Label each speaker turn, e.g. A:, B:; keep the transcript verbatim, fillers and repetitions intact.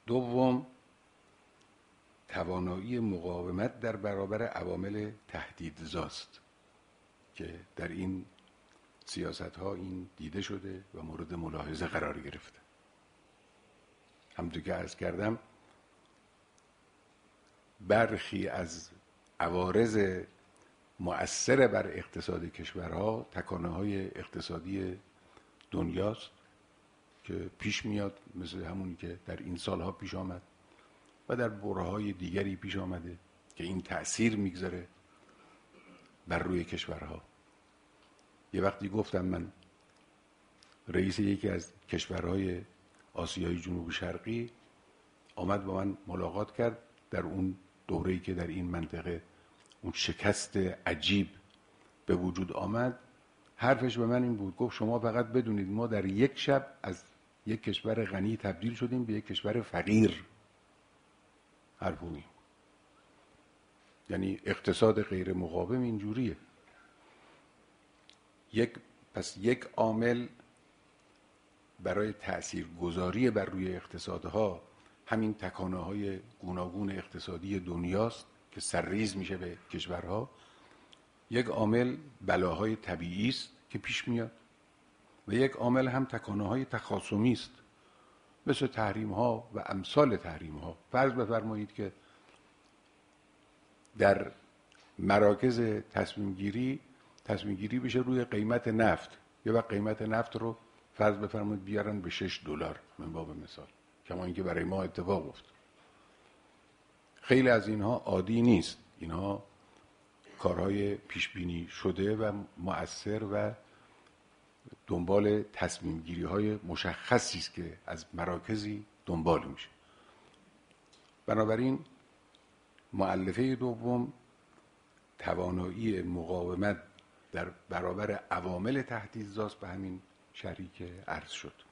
A: دوم، توانایی مقاومت در برابر عوامل تهدیدزاست که در این سیاست‌ها این دیده شده و مورد ملاحظه قرار گرفته. همونطور که عرض کردم برخی از عوارض مؤثر بر اقتصاد کشورها تکانه‌های اقتصادی دنیاست که پیش میاد، مثل همونی که در این سالها پیش آمد و در برهه‌های دیگری پیش آمده که این تأثیر میگذاره بر روی کشورها. یه وقتی گفتم من رئیس یکی از کشورهای آسیای جنوب شرقی آمد با من ملاقات کرد در اون دوره‌ای که در این منطقه اون شکست عجیب به وجود آمد. حرفش به من این بود، گفت شما فقط بدونید ما در یک شب از یک کشور غنی تبدیل شدیم به یک کشور فقیر. حرفونی یعنی اقتصاد غیر مقاوم اینجوریه. یک پس یک عامل برای تاثیرگذاری بر روی اقتصادها همین تکانه‌های گوناگون اقتصادی دنیاست که سرریز میشه به کشورها. یک عامل بلاهای طبیعی است که پیش میاد و یک عامل هم تکانه‌های تخاصمی است مثل تحریم‌ها و امثال تحریم‌ها. فرض بفرمایید که در مراکز تصمیم گیری تصمیم گیری بشه روی قیمت نفت، یه وقت قیمت نفت رو فرض بفرمایید بیارن به شش دلار من باب مثال، کما اینکه برای ما اتفاق افتاد. خیلی از اینها عادی نیست، اینها کارهای پیش بینی شده و مؤثر و دنبال تصمیم گیری های مشخصی است که از مراکزی دنبال میشه. بنابراین مؤلفه دوم توانایی مقاومت در برابر عوامل تهدیدزاست به همین شرحی که عرض شد.